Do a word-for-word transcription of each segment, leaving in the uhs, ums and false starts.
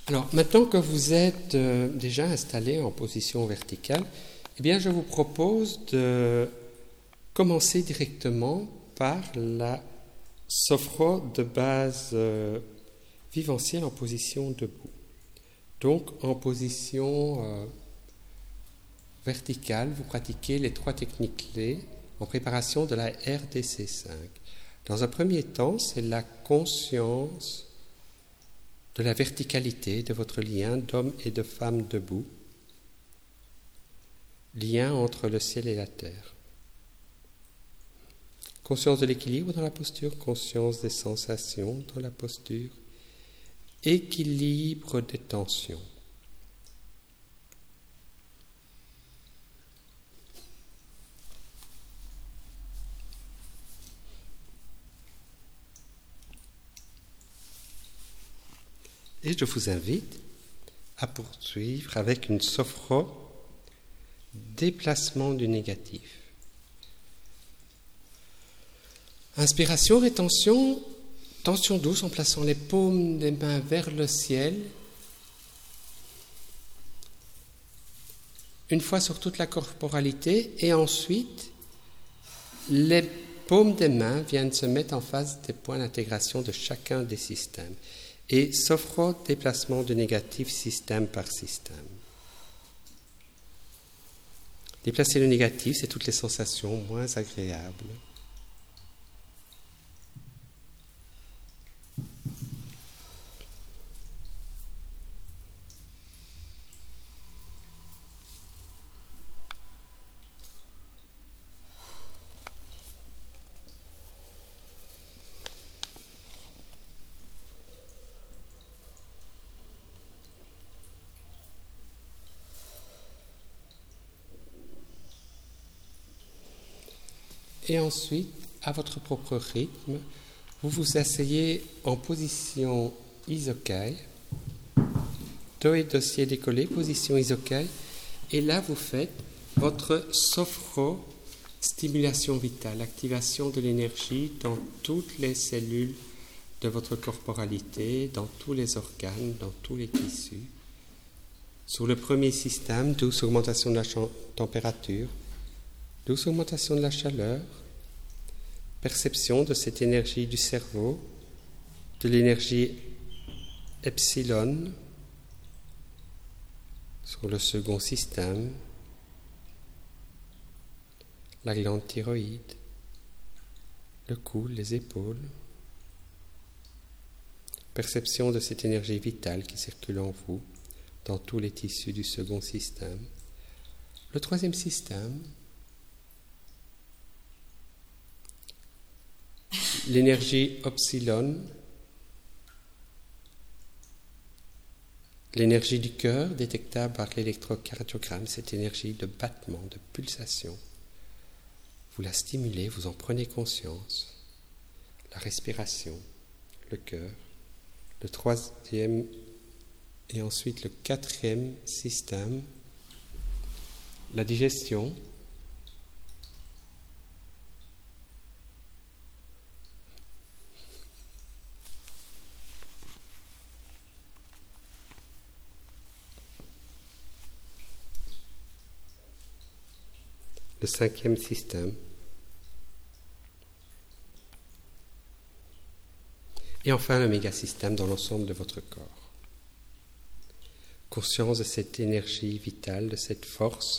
Alors, maintenant que vous êtes euh, déjà installé en position verticale, eh bien, je vous propose de commencer directement par la sophro de base euh, vivencielle en position debout. Donc, en position euh, verticale, vous pratiquez les trois techniques clés en préparation de la R D C cinq. Dans un premier temps, c'est la conscience de la verticalité de votre lien d'homme et de femme debout, lien entre le ciel et la terre. Conscience de l'équilibre dans la posture, conscience des sensations dans la posture, équilibre des tensions. Et je vous invite à poursuivre avec une sophro, déplacement du négatif. Inspiration, rétention, tension douce en plaçant les paumes des mains vers le ciel. Une fois sur toute la corporalité et ensuite, les paumes des mains viennent se mettre en face des points d'intégration de chacun des systèmes. Et sophro, déplacement de négatif système par système. Déplacer le négatif, c'est toutes les sensations moins agréables. Et ensuite, à votre propre rythme, vous vous asseyez en position isokai, dos et dossier décollé, position isokai, et là vous faites votre sophro, stimulation vitale, activation de l'énergie dans toutes les cellules de votre corporalité, dans tous les organes, dans tous les tissus. Sur le premier système, douce augmentation de la ch- température, douce augmentation de la chaleur, perception de cette énergie du cerveau, de l'énergie epsilon sur le second système, la glande thyroïde, le cou, les épaules, perception de cette énergie vitale qui circule en vous dans tous les tissus du second système. Le troisième système, l'énergie epsilon, l'énergie du cœur détectable par l'électrocardiogramme, cette énergie de battement, de pulsation. Vous la stimulez, vous en prenez conscience. La respiration, le cœur, le troisième et ensuite le quatrième système, la digestion. Le cinquième système. Et enfin le mégasystème dans l'ensemble de votre corps. Conscience de cette énergie vitale, de cette force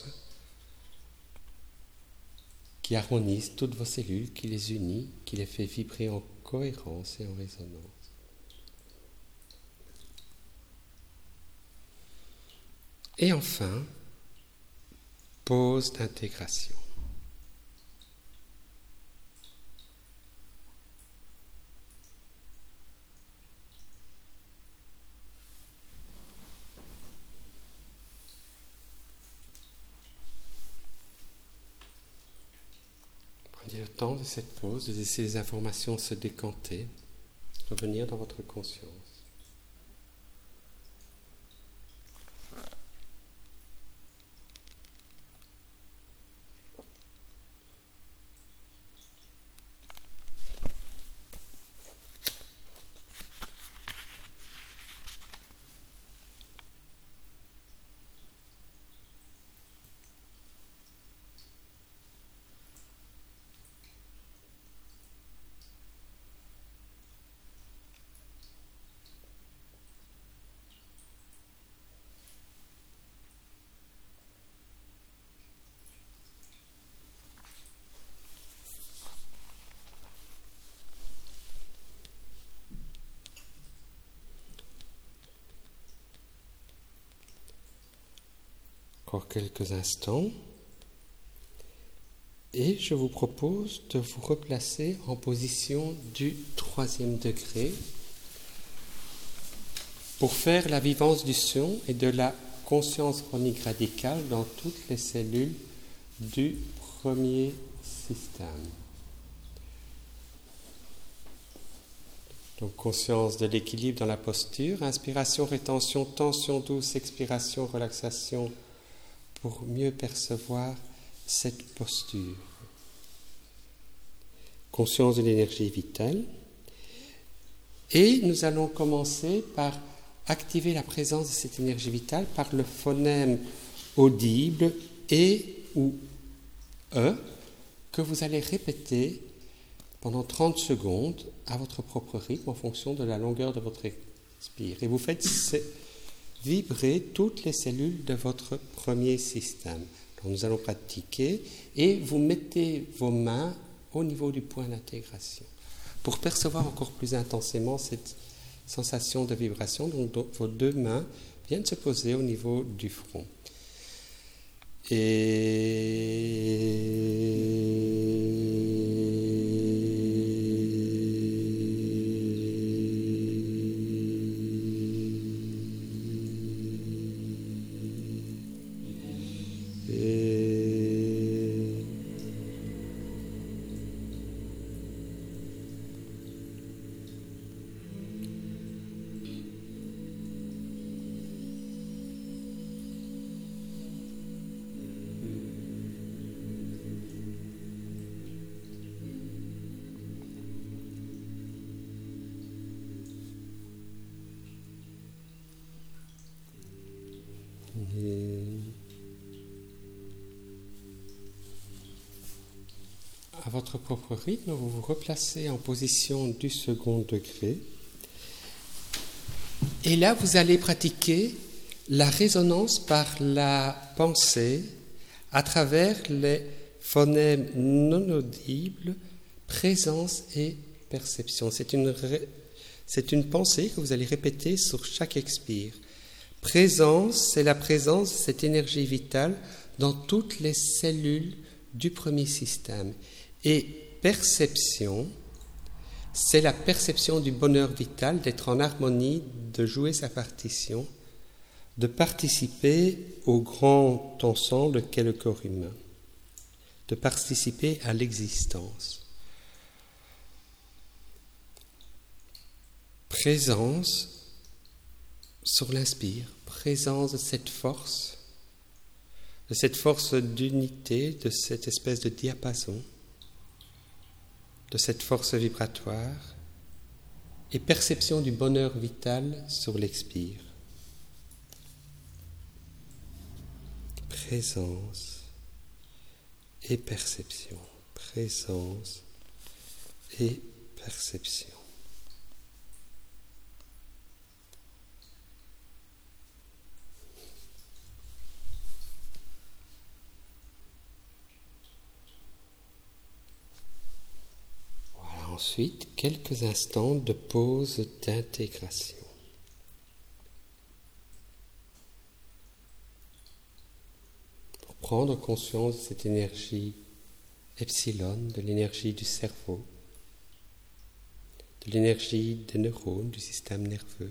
qui harmonise toutes vos cellules, qui les unit, qui les fait vibrer en cohérence et en résonance. Et enfin, pause d'intégration. Prenez le temps de cette pause, de laisser les informations se décanter, revenir dans votre conscience. Encore quelques instants. Et je vous propose de vous replacer en position du troisième degré pour faire la vivance du son et de la conscience chronique radicale dans toutes les cellules du premier système. Donc conscience de l'équilibre dans la posture, inspiration, rétention, tension douce, expiration, relaxation pour mieux percevoir cette posture. Conscience de l'énergie vitale. Et nous allons commencer par activer la présence de cette énergie vitale par le phonème audible et ou E que vous allez répéter pendant trente secondes à votre propre rythme en fonction de la longueur de votre expire. Et vous faites vibrer toutes les cellules de votre premier système. Donc nous allons pratiquer et vous mettez vos mains au niveau du point d'intégration pour percevoir encore plus intensément cette sensation de vibration. Donc vos deux mains viennent se poser au niveau du front. Et à votre propre rythme, vous vous replacez en position du second degré. Et là, vous allez pratiquer la résonance par la pensée à travers les phonèmes non audibles, présence et perception. C'est une, ré... c'est une pensée que vous allez répéter sur chaque expire. Présence, c'est la présence de cette énergie vitale dans toutes les cellules du premier système. Et perception, c'est la perception du bonheur vital, d'être en harmonie, de jouer sa partition, de participer au grand ensemble qu'est le corps humain, de participer à l'existence. Présence sur l'inspire, présence de cette force, de cette force d'unité, de cette espèce de diapason, de cette force vibratoire, et perception du bonheur vital sur l'expire. Présence et perception, présence et perception. Ensuite, quelques instants de pause d'intégration. Pour prendre conscience de cette énergie epsilon, de l'énergie du cerveau, de l'énergie des neurones, du système nerveux.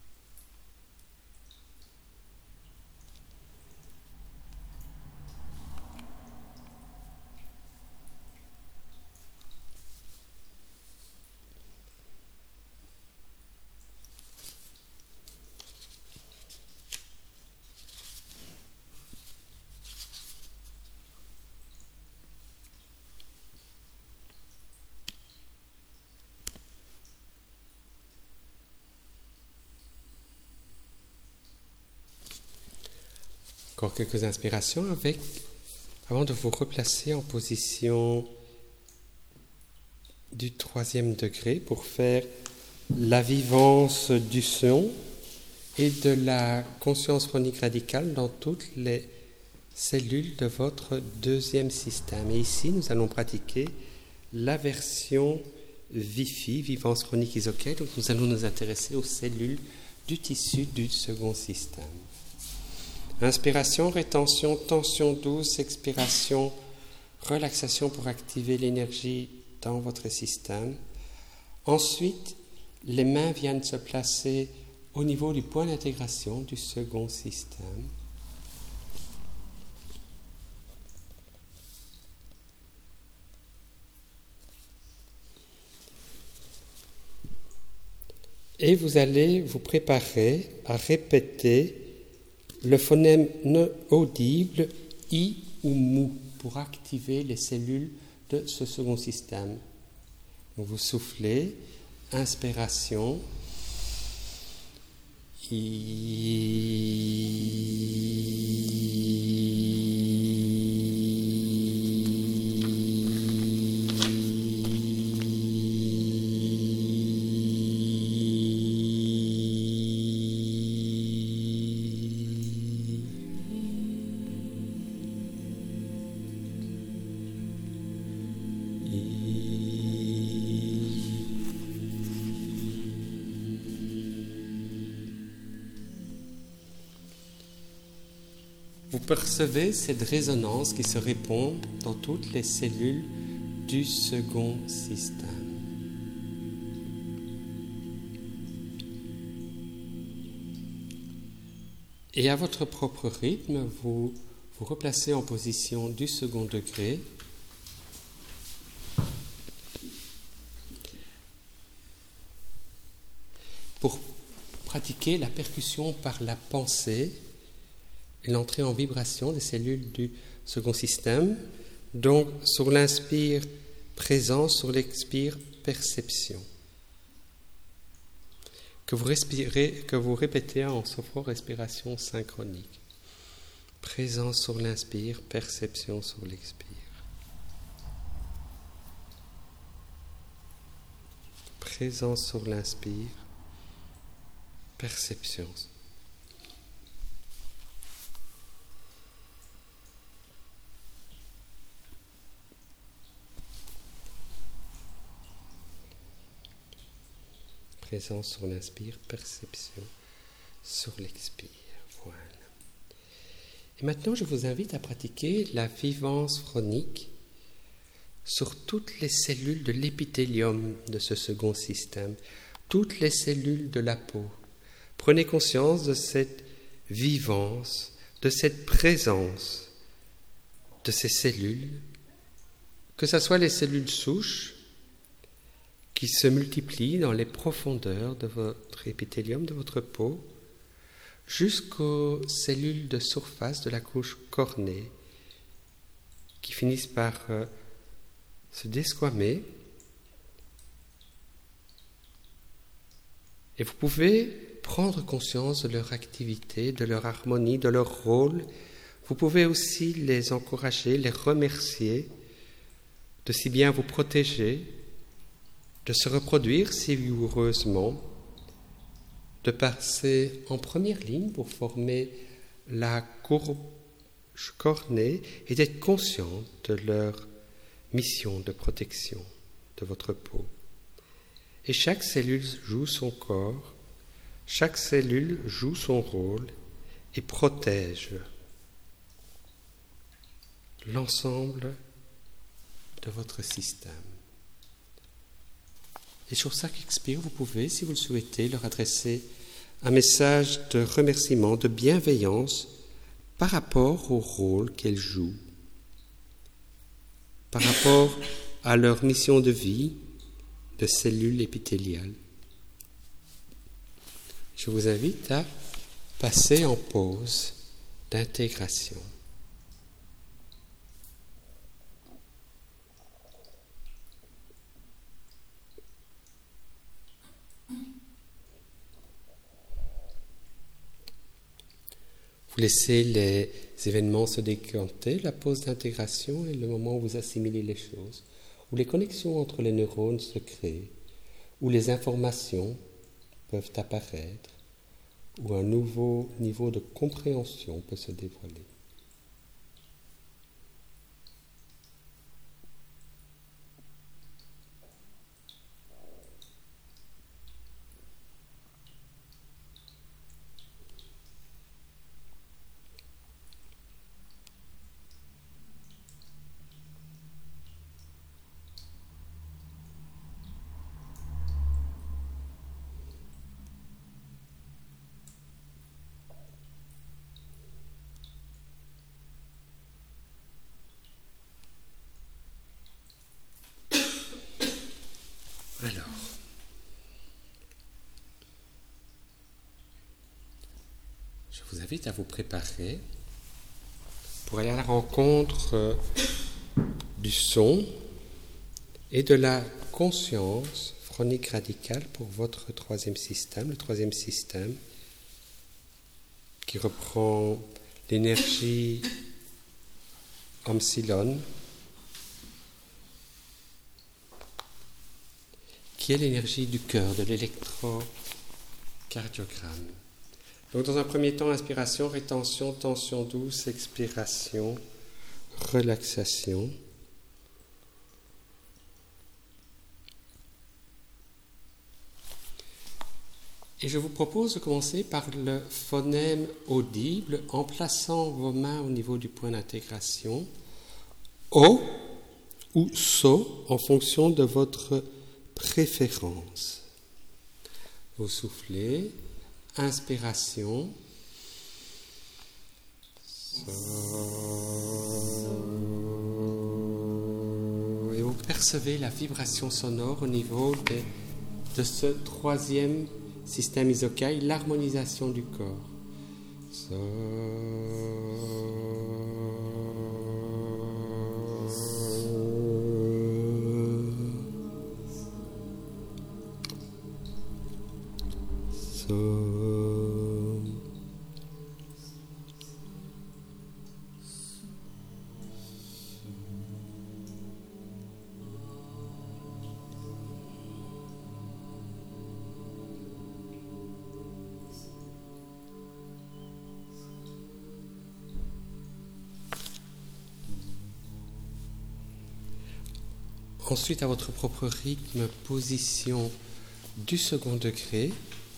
Encore quelques inspirations avec, avant de vous replacer en position du troisième degré pour faire la vivance du son et de la conscience chronique radicale dans toutes les cellules de votre deuxième système. Et ici, nous allons pratiquer la version Wi-Fi, vivance chronique isoquée. Donc nous allons nous intéresser aux cellules du tissu du second système. Inspiration, rétention, tension douce, expiration, relaxation pour activer l'énergie dans votre système. Ensuite, les mains viennent se placer au niveau du point d'intégration du second système. Et vous allez vous préparer à répéter le phonème non audible I ou MOU pour activer les cellules de ce second système. Donc vous soufflez, inspiration, I. Vous percevez cette résonance qui se répand dans toutes les cellules du second système. Et à votre propre rythme, vous vous replacez en position du second degré. Pour pratiquer la percussion par la pensée, l'entrée en vibration des cellules du second système. Donc, sur l'inspire, présence, sur l'expire, perception. Que vous respirez, que vous répétez en sophro-respiration synchronique. Présence sur l'inspire, perception sur l'expire. Présence sur l'inspire, perception. Présence sur l'inspire, perception sur l'expire. Voilà. Et maintenant, je vous invite à pratiquer la vivance phronique sur toutes les cellules de l'épithélium de ce second système, toutes les cellules de la peau. Prenez conscience de cette vivance, de cette présence de ces cellules, que ce soit les cellules souches, qui se multiplient dans les profondeurs de votre épithélium, de votre peau, jusqu'aux cellules de surface de la couche cornée, qui finissent par euh, se desquamer. Et vous pouvez prendre conscience de leur activité, de leur harmonie, de leur rôle. Vous pouvez aussi les encourager, les remercier de si bien vous protéger, de se reproduire si vigoureusement, de passer en première ligne pour former la courbe cornée et d'être conscient de leur mission de protection de votre peau. Et chaque cellule joue son corps, chaque cellule joue son rôle et protège l'ensemble de votre système. Et sur chaque expire, vous pouvez, si vous le souhaitez, leur adresser un message de remerciement, de bienveillance par rapport au rôle qu'elles jouent, par rapport à leur mission de vie de cellules épithéliales. Je vous invite à passer en pause d'intégration. Vous laissez les événements se décanter, la pause d'intégration est le moment où vous assimilez les choses, où les connexions entre les neurones se créent, où les informations peuvent apparaître, où un nouveau niveau de compréhension peut se dévoiler. je vous invite à vous préparer pour aller à la rencontre euh, du son et de la conscience chronique radicale pour votre troisième système, le troisième système qui reprend l'énergie Omsilon, qui est l'énergie du cœur, de l'électrocardiogramme. Donc dans un premier temps, inspiration, rétention, tension douce, expiration, relaxation. Et je vous propose de commencer par le phonème audible en plaçant vos mains au niveau du point d'intégration, O ou SO, en fonction de votre préférence. Vous soufflez, inspiration, So, et vous percevez la vibration sonore au niveau des, de ce troisième système isokai, l'harmonisation du corps. So, so. Ensuite, à votre propre rythme, position du second degré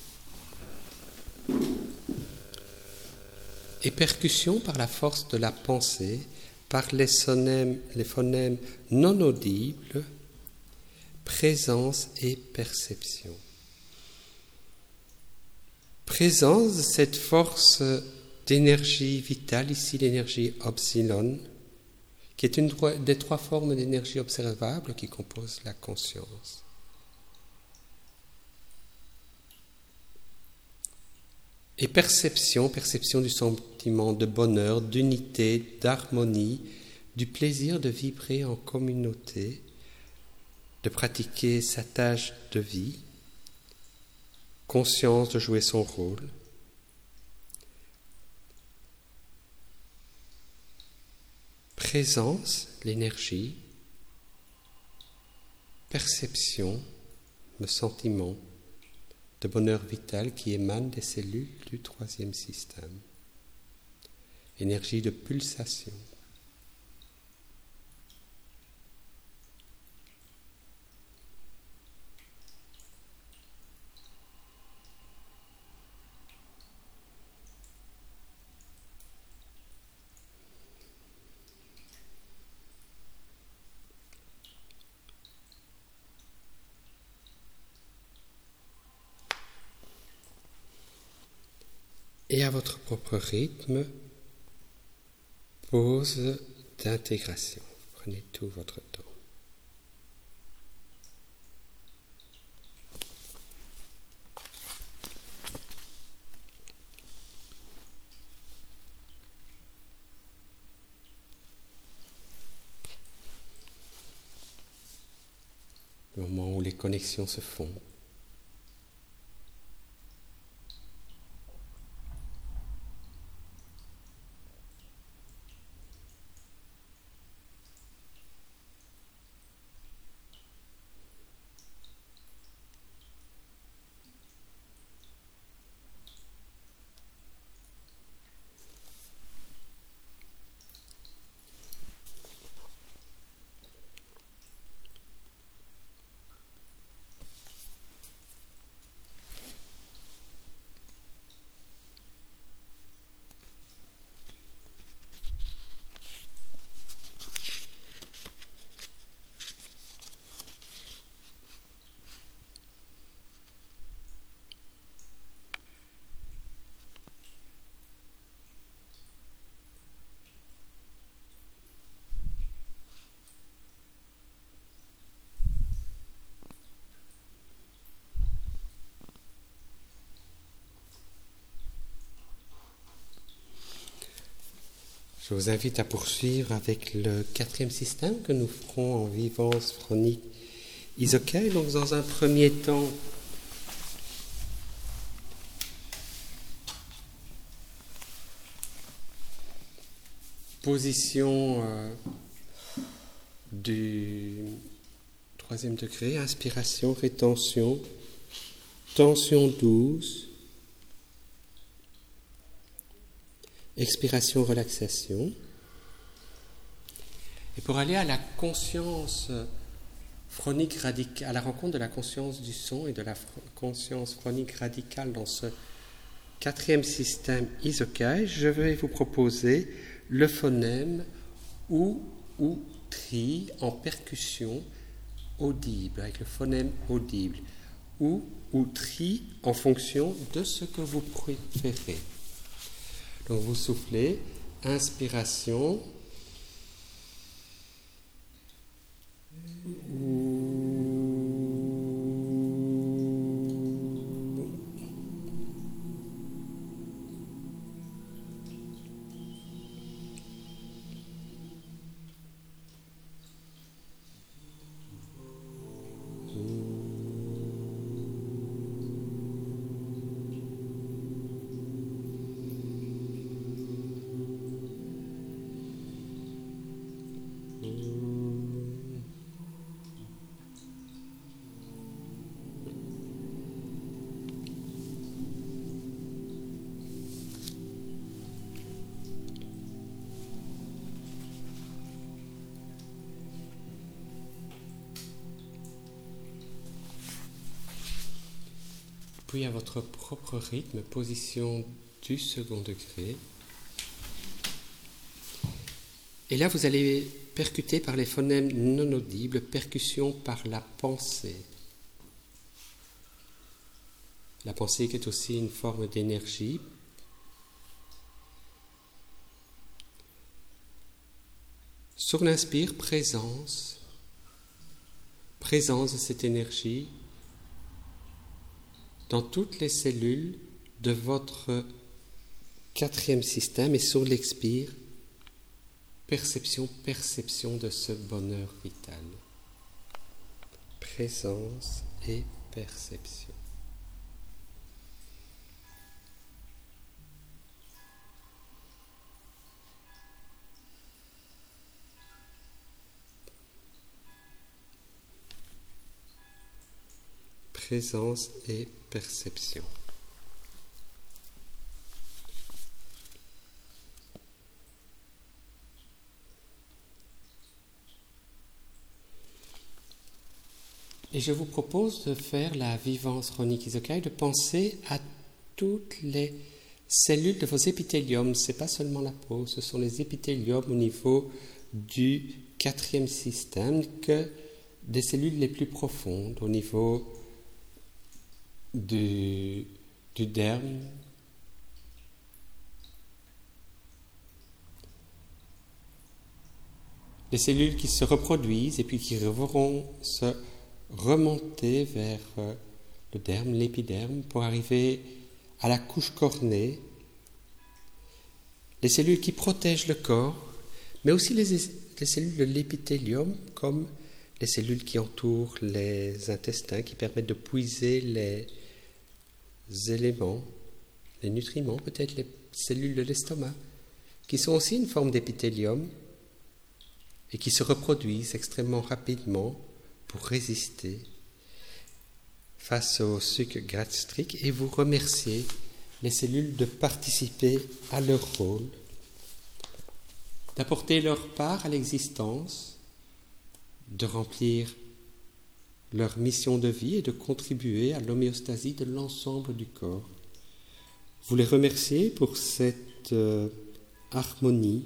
et percussion par la force de la pensée, par les, sonèmes, les phonèmes non audibles, présence et perception. Présence de cette force d'énergie vitale, ici l'énergie Omsilon, qui est une des trois formes d'énergie observable qui composent la conscience. Et perception, perception du sentiment de bonheur, d'unité, d'harmonie, du plaisir de vibrer en communauté, de pratiquer sa tâche de vie, conscience de jouer son rôle. Présence, l'énergie, perception, le sentiment de bonheur vital qui émane des cellules du troisième système. Énergie de pulsation. Et à votre propre rythme, pause d'intégration. Prenez tout votre temps. Le moment où les connexions se font. Je vous invite à poursuivre avec le quatrième système que nous ferons en vivance chronique isokai. Donc, dans un premier temps, position euh, du troisième degré, inspiration, rétention, tension douce, expiration, relaxation. Et pour aller à la conscience chronique radicale, à la rencontre de la conscience du son et de la conscience chronique radicale dans ce quatrième système isokai, je vais vous proposer le phonème ou ou tri en percussion audible, avec le phonème audible, ou ou tri en fonction de ce que vous préférez. Donc vous soufflez, inspiration, puis à votre propre rythme, position du second degré. Et là, vous allez percuter par les phonèmes non audibles, percussion par la pensée. La pensée qui est aussi une forme d'énergie. Sur l'inspire, présence, présence de cette énergie dans toutes les cellules de votre quatrième système, et sur l'expire, perception, perception de ce bonheur vital. Présence et perception. Présence et perception. Et je vous propose de faire la vivance chronique isokai, de penser à toutes les cellules de vos épithéliums. Ce n'est pas seulement la peau, ce sont les épithéliums au niveau du quatrième système, que des cellules les plus profondes, au niveau du, du derme, les cellules qui se reproduisent et puis qui vont se remonter vers le derme, l'épiderme, pour arriver à la couche cornée, les cellules qui protègent le corps, mais aussi les, les cellules de l'épithélium, comme les cellules qui entourent les intestins, qui permettent de puiser les éléments, les nutriments, peut-être les cellules de l'estomac, qui sont aussi une forme d'épithélium et qui se reproduisent extrêmement rapidement pour résister face au suc gastrique, et vous remerciez les cellules de participer à leur rôle, d'apporter leur part à l'existence, de remplir leur mission de vie et de contribuer à l'homéostasie de l'ensemble du corps. Vous les remerciez pour cette euh, harmonie.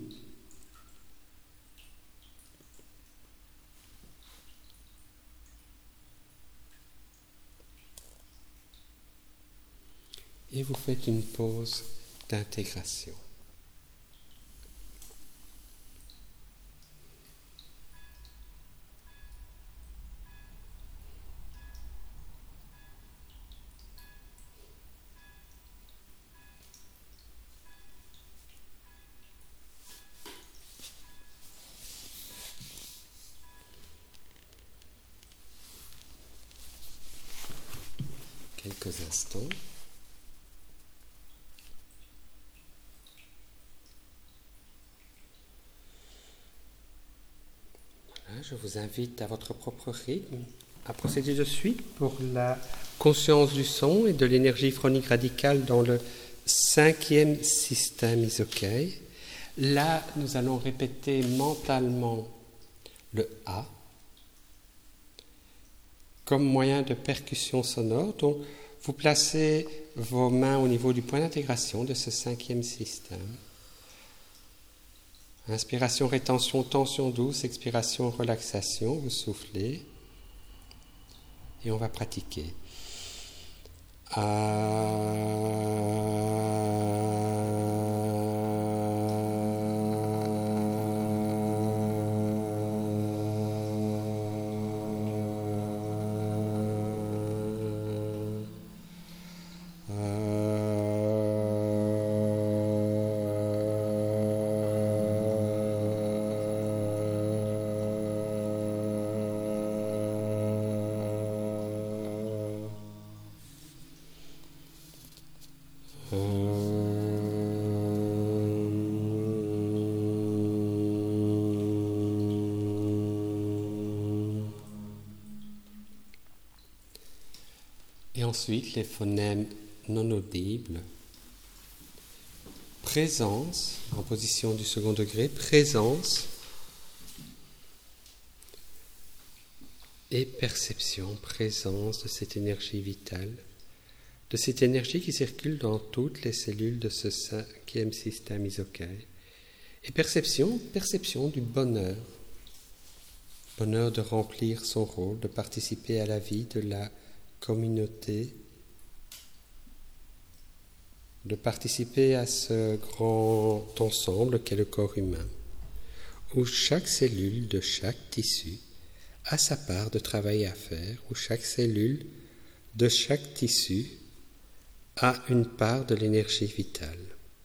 Et vous faites une pause d'intégration. quelques instants. Voilà, je vous invite à votre propre rythme à procéder de suite pour la conscience du son et de l'énergie phronique radicale dans le cinquième système isokai. Là, nous allons répéter mentalement le A comme moyen de percussion sonore. Donc, vous placez vos mains au niveau du point d'intégration de ce cinquième système. Inspiration, rétention, tension douce, expiration, relaxation, vous soufflez et on va pratiquer. Et ensuite, les phonèmes non audibles. Présence, en position du second degré, présence et perception, présence de cette énergie vitale, de cette énergie qui circule dans toutes les cellules de ce cinquième système isokai. Et perception, perception du bonheur, bonheur de remplir son rôle, de participer à la vie de la communauté, de participer à ce grand ensemble qu'est le corps humain, où chaque cellule de chaque tissu a sa part de travail à faire, où chaque cellule de chaque tissu a une part de l'énergie vitale.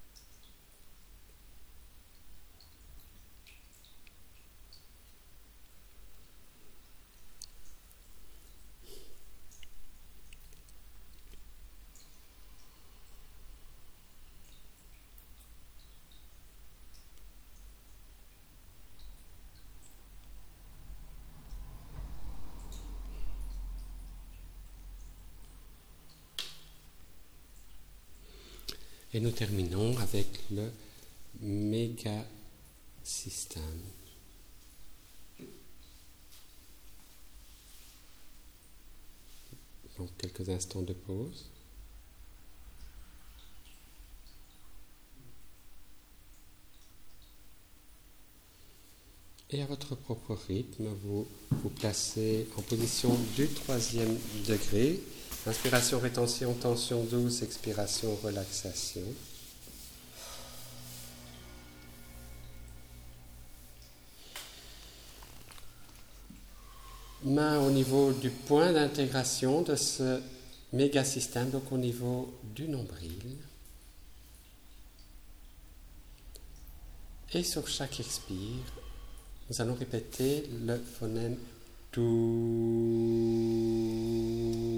Et nous terminons avec le méga système. Donc quelques instants de pause. Et à votre propre rythme, vous vous placez en position du troisième degré. Inspiration, rétention, tension douce, expiration, relaxation. Main au niveau du point d'intégration de ce méga système, donc au niveau du nombril. Et sur chaque expire, nous allons répéter le phonème DOU.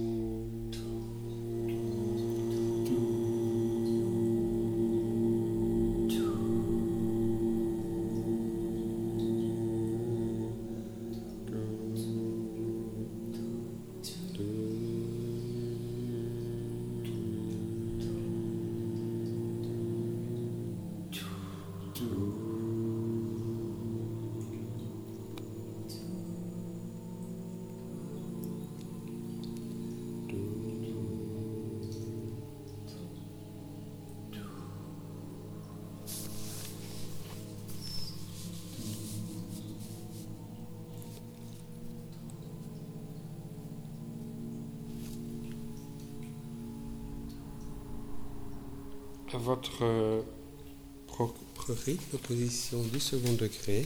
À votre propre rythme, position du second degré.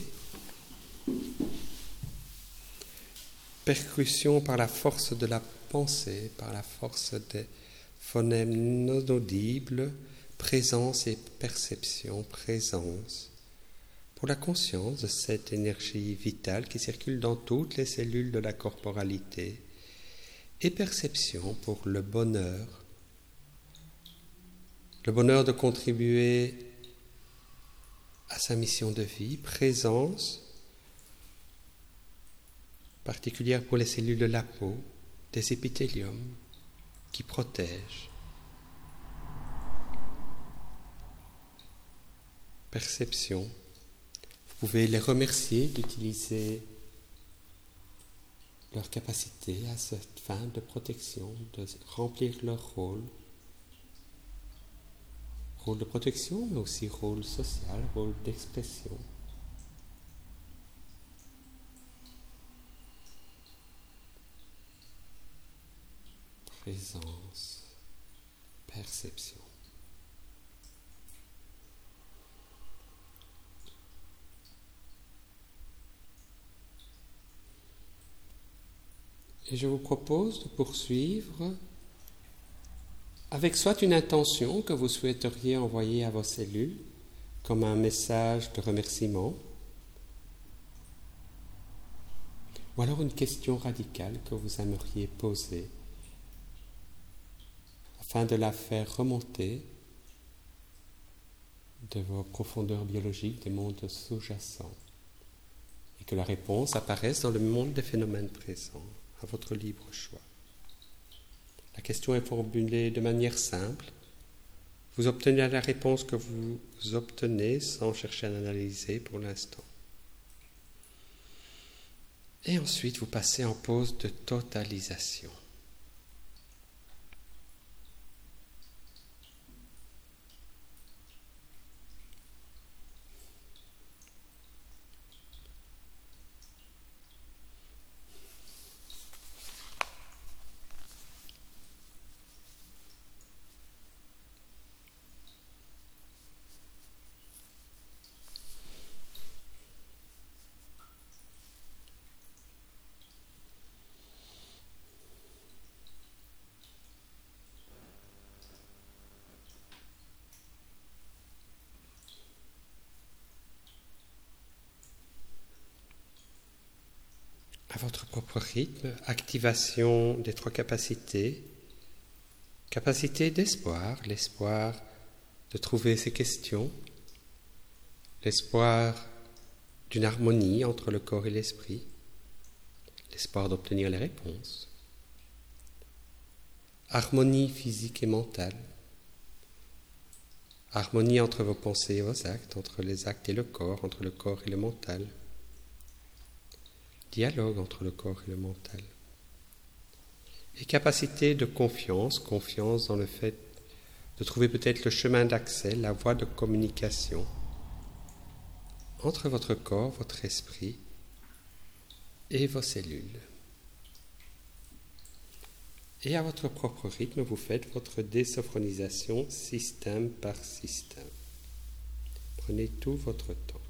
Percussion par la force de la pensée, par la force des phonèmes non audibles, présence et perception, présence. Pour la conscience de cette énergie vitale qui circule dans toutes les cellules de la corporalité et perception pour le bonheur. Le bonheur de contribuer à sa mission de vie, présence particulière pour les cellules de la peau, des épithéliums qui protègent. Perception. Vous pouvez les remercier d'utiliser leur capacité à cette fin de protection, de remplir leur rôle. Rôle de protection, mais aussi rôle social, rôle d'expression. Présence, perception. Et je vous propose de poursuivre avec soit une intention que vous souhaiteriez envoyer à vos cellules, comme un message de remerciement, ou alors une question radicale que vous aimeriez poser, afin de la faire remonter de vos profondeurs biologiques des mondes sous-jacents, et que la réponse apparaisse dans le monde des phénomènes présents, à votre libre choix. La question est formulée de manière simple. Vous obtenez la réponse que vous obtenez sans chercher à l'analyser pour l'instant. Et ensuite, vous passez en pause de totalisation. À votre propre rythme, activation des trois capacités. Capacité d'espoir, l'espoir de trouver ces questions, l'espoir d'une harmonie entre le corps et l'esprit, l'espoir d'obtenir les réponses, harmonie physique et mentale, harmonie entre vos pensées et vos actes, entre les actes et le corps, entre le corps et le mental, dialogue entre le corps et le mental. Et capacité de confiance, confiance dans le fait de trouver peut-être le chemin d'accès, la voie de communication entre votre corps, votre esprit et vos cellules. Et à votre propre rythme, vous faites votre désophronisation système par système. Prenez tout votre temps.